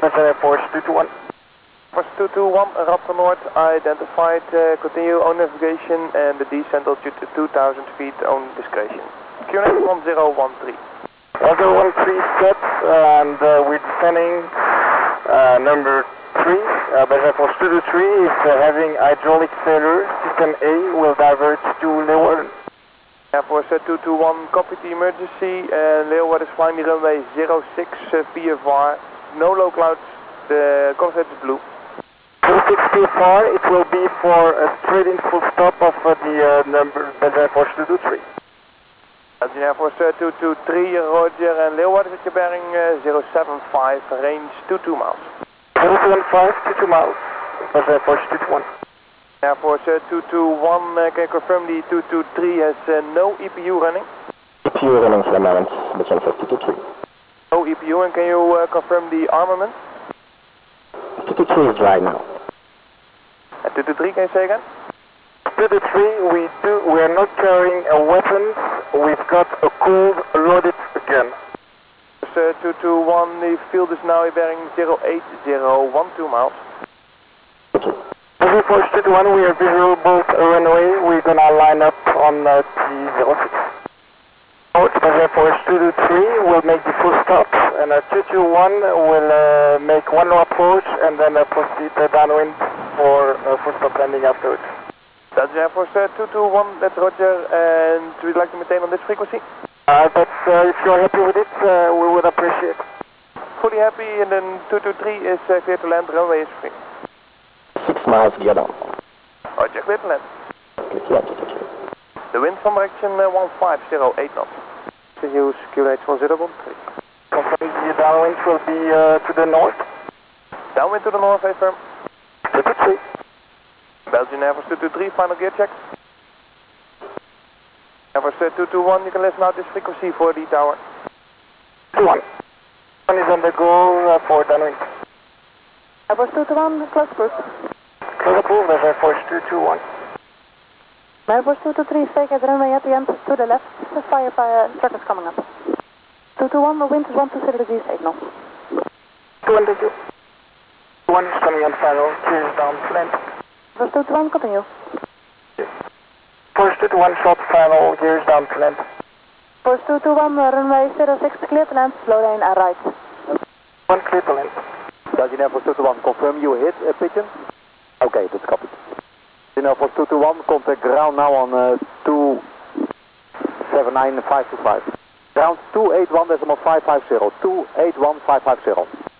Air Force 221. Force 221, Raptor North, identified, continue on navigation and the descent altitude to 2,000 feet on discretion. QNH 1013. 1013 set, and we're descending number 3. Air Force 223 is having hydraulic failure. System A will divert to Leeuwarden. Air Force 221, copy the emergency, Leeuwarden is flying the runway 06 VFR, no low clouds, the contact is blue. 06 VFR, it will be for a straight in full stop of the number Air Force 223. Air Force 223, Roger, and Leeuwarden is at your bearing 075, range 22 miles. 075, 22 miles, Air Force 221. Air Force 221, can you confirm the 223 has no EPU running? EPU running for the moment, the 223. No EPU, and can you confirm the armament? 223 is dry now. 223, can you say again? 223, we are not carrying a weapon, we've got a cold loaded again. 221, the field is now bearing 08012 miles. Air Force 221, we are visual both runway, we're gonna line up on T06. Air Force 223 will make the full stop, and 221 will make one more approach and then proceed downwind for full stop landing afterwards. That's Air Force 221, that's Roger, and we'd like to maintain on this frequency? If you're happy with it, we would appreciate it. Fully happy, and then 223 is clear to land, runway is free. 6 miles, gear down. Roger, clear to land. Yeah, 223. The wind from direction 1508 knots. Use QNH 1013. Confirm the downwind will be to the north. Downwind to the north, firm. 223. Belgian Air Force 223, final gear check. Air Force 221, you can listen out this frequency for the tower. 21. One is on the go for downwind. Air Force 221, close approved. Close approved, Air Force 221. Air Force 223, stay at runway at the end to the left. Fire truck is coming up. 221, the wind is 120 degrees, 8 knots. 2 thank you. 1 is coming on final, gears down to land. Force 221, continue. Force 221, short final, gears down to land. Force 221, runway 06, clear to land, slow lane and right. 1 clear to land. Belgian Air Force 221, confirm you hit pigeon? Okay, that's copied. Belgian Air Force 221, contact ground now on 279525. Ground 281.550, 281550.